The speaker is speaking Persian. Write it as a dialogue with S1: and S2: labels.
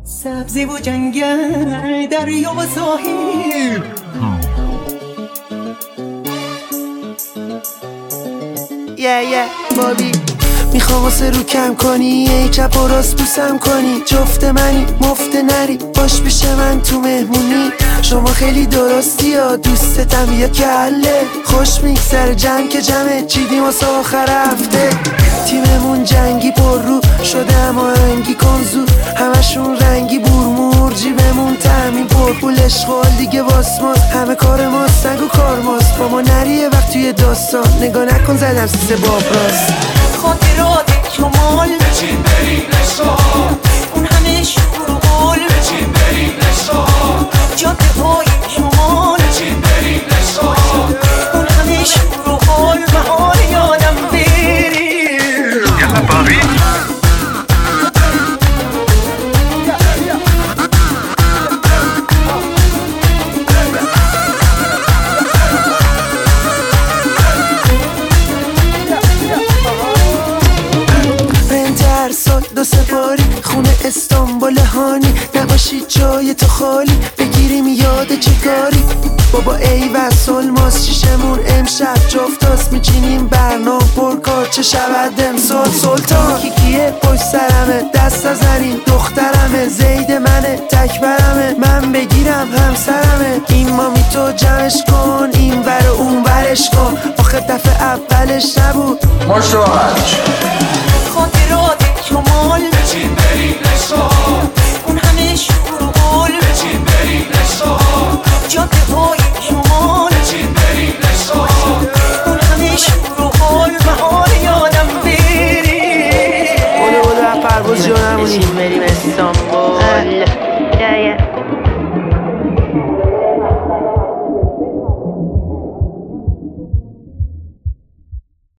S1: سبزی و جنگل، دریا و ساحل.
S2: بابی میخوام واسه رو کم کنی، ای چپ و راست بوسم کنی. جفت منی مفت نری، باش پیش من تو مهمونی. شما خیلی درستی ها، دوستتم یا کله. خوش میگذره جمع که جمعه، چیدیم واسه آخر هفته. تیممون جنگی پر رو شده اما هنگی کنزو. همشون رنگی بورمور، جیبمون تامین پرپول. اشغال دیگه واسماس، همه کار ماست، نگو کار ماست. با ما نریه وقت توی داستان، نگاه نکن زدم سیسه باب راست.
S1: خاطرات شمال،
S3: بچین بریم رشتان.
S1: اون همه شور و گل،
S3: بچین بریم رشتان.
S1: جاده های شمال،
S3: بچین بریم رشتان.
S1: اون همه شور و گل، بهار یادم بری.
S3: یلا بابی.
S2: دو سپاری خونه استانبول هانی. نباشی جای تو خالی، بگیریم یاد چه کاری. بابا ای وصل ماست شیشمون امشب جفتاست. میچینیم برنامه پرکار چه شود امسال. سلطان کیکیه پشت سرمه، دست نزنیم دخترمه. زید منه تکبرمه، من بگیرم همسرمه. این مامی تو جمعش کن، این ور اون ورش کن. آخه دفعه اولش نبود.
S3: مشاهد
S1: خاطرات شمال،
S3: بچین بریم رشتان.